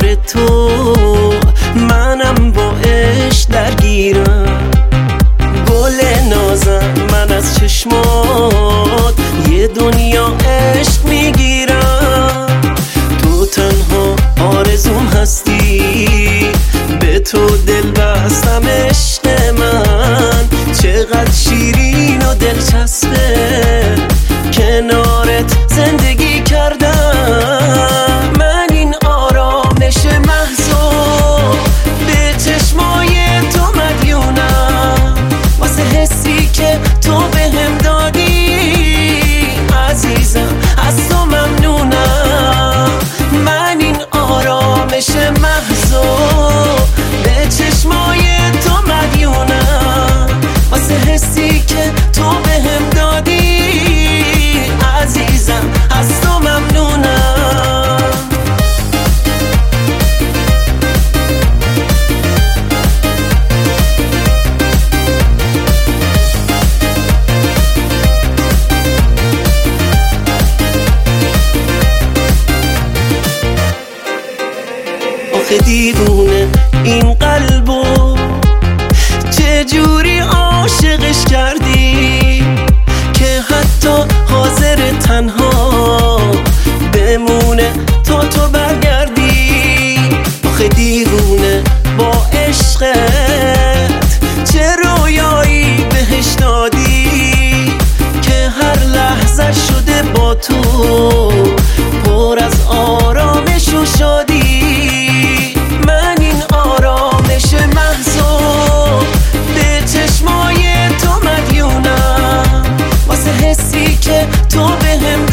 کنار تو منم با عشق درگیرم. گل نازم من از چشمات یه دنیا عشق میگیرم. تو تنها آرزوم هستی، به تو دل بستم عشق من. چقدر شیرین و دلچسبه کنارت زندگی کردم. من این آرامش محضو به چشمای تو مدیونم، واسه حسی که تو بهم دادی عزیزم از تو ممنونم. من این آرامش محضو به چشمای تو مدیونم، واسه حسی که تو بهم دادی عزیزم از تو ممنونم. آخه دیوونه این قلبو چجوری عاشقش کردی که حتی حاضر تنها بمونه تا تو برگردی. آخه دیوونه با عشقت چه رویایی بهش دادی که هر لحظه شده با تو پر از آرامش و شادی. من این آرامش محضو به چشمای تو مدیونم، واسه حسی که تو بهم